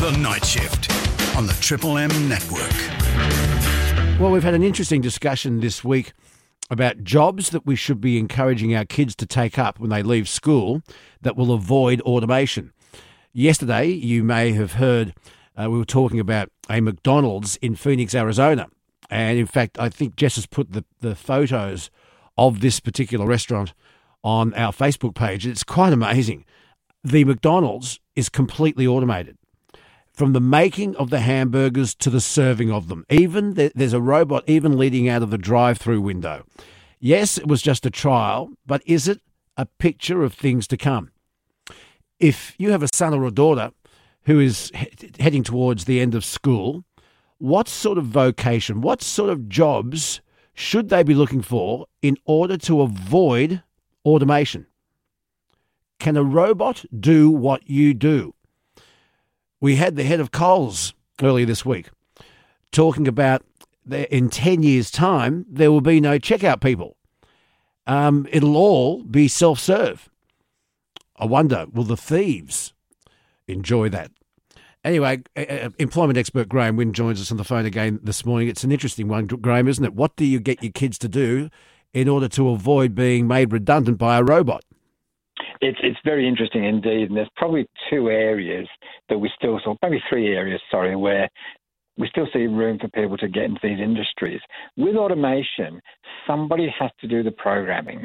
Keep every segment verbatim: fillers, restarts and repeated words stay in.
The Night Shift on the Triple M Network. Well, we've had an interesting discussion this week about jobs that we should be encouraging our kids to take up when they leave school that will avoid automation. Yesterday, you may have heard uh, we were talking about a McDonald's in Phoenix, Arizona. And in fact, I think Jess has put the, the photos of this particular restaurant on our Facebook page. It's quite amazing. The McDonald's is completely automated. From the making of the hamburgers to the serving of them. Even there's a robot even leading out of the drive-through window. Yes, it was just a trial, but is it a picture of things to come? If you have a son or a daughter who is he- heading towards the end of school, what sort of vocation, what sort of jobs should they be looking for in order to avoid automation? Can a robot do what you do? We had the head of Coles earlier this week talking about that in ten years' time, there will be no checkout people. Um, it'll all be self-serve. I wonder, will the thieves enjoy that? Anyway, uh, employment expert Graham Wynn joins us on the phone again this morning. It's an interesting one, Graham, isn't it? What do you get your kids to do in order to avoid being made redundant by a robot? It's it's very interesting indeed, and there's probably two areas that we still saw, maybe three areas, sorry, where we still see room for people to get into these industries. With automation, somebody has to do the programming.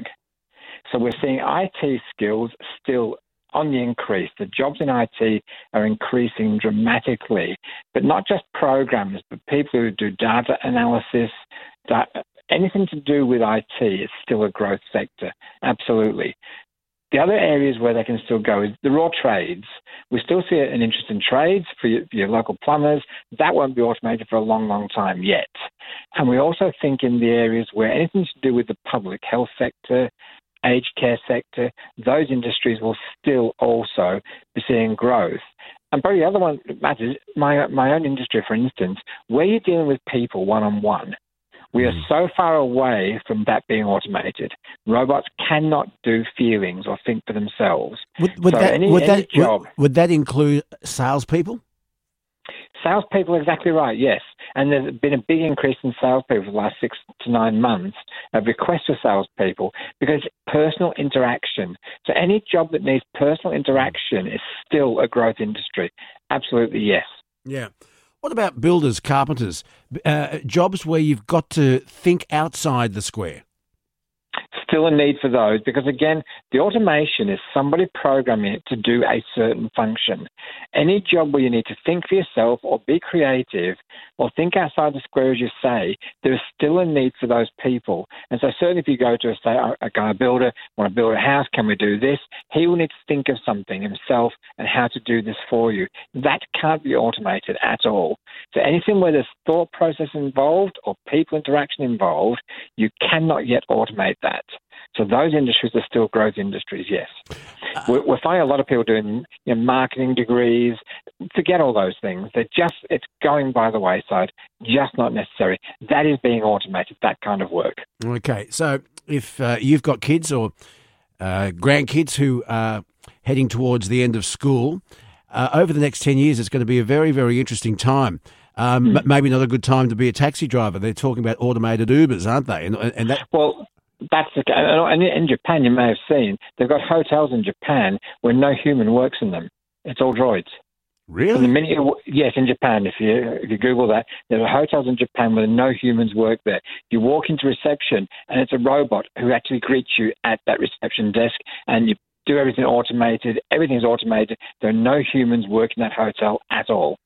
So we're seeing I T skills still on the increase. The jobs in I T are increasing dramatically, but not just programmers, but people who do data analysis, data, anything to do with I T is still a growth sector, absolutely. The other areas where they can still go is the raw trades. We still see an interest in trades for your, for your local plumbers. That won't be automated for a long, long time yet. And we also think in the areas where anything to do with the public health sector, aged care sector, those industries will still also be seeing growth. And probably the other one that matters, my, my own industry, for instance, where you're dealing with people one-on-one, we are so far away from that being automated. Robots cannot do feelings or think for themselves. Would, would, so that, any, would, any that, job, would, would that include salespeople? Salespeople, exactly right, yes. And there's been a big increase in salespeople for the last six to nine months of requests for salespeople because personal interaction. So any job that needs personal interaction is still a growth industry. Absolutely, yes. Yeah. What about builders, carpenters, uh, jobs where you've got to think outside the square? Still a need for those because, again, the automation is somebody programming it to do a certain function. Any job where you need to think for yourself or be creative or think outside the square, as you say, there is still a need for those people. And so certainly if you go to a, say, a guy builder, want to build a house, can we do this? He will need to think of something himself and how to do this for you. That can't be automated at all. So anything where there's thought process involved or people interaction involved, you cannot yet automate that. So those industries are still growth industries, yes. We're, we're finding a lot of people doing you know, marketing degrees. Forget all those things. They're just, it's going by the wayside, just not necessary. That is being automated, that kind of work. Okay, so if uh, you've got kids or uh, grandkids who are heading towards the end of school, uh, over the next ten years, it's going to be a very, very interesting time. Um, mm. m- maybe not a good time to be a taxi driver. They're talking about automated Ubers, aren't they? And, and that. Well, that's the and in Japan, you may have seen they've got hotels in Japan where no human works in them. It's all droids. Really? And the minute you, yes, in Japan, if you if you Google that, there are hotels in Japan where no humans work there. You walk into reception and it's a robot who actually greets you at that reception desk, and you do everything automated. Everything's automated. There are no humans working that hotel at all.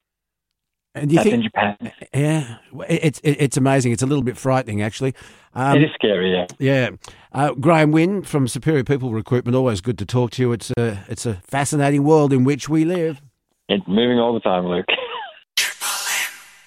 And do you That's think, in Japan. Yeah, it's it's amazing. It's a little bit frightening, actually. Um, it is scary, yeah. Yeah. Uh, Graham Wynn from Superior People Recruitment, always good to talk to you. It's a, it's a fascinating world in which we live. It's moving all the time, Luke.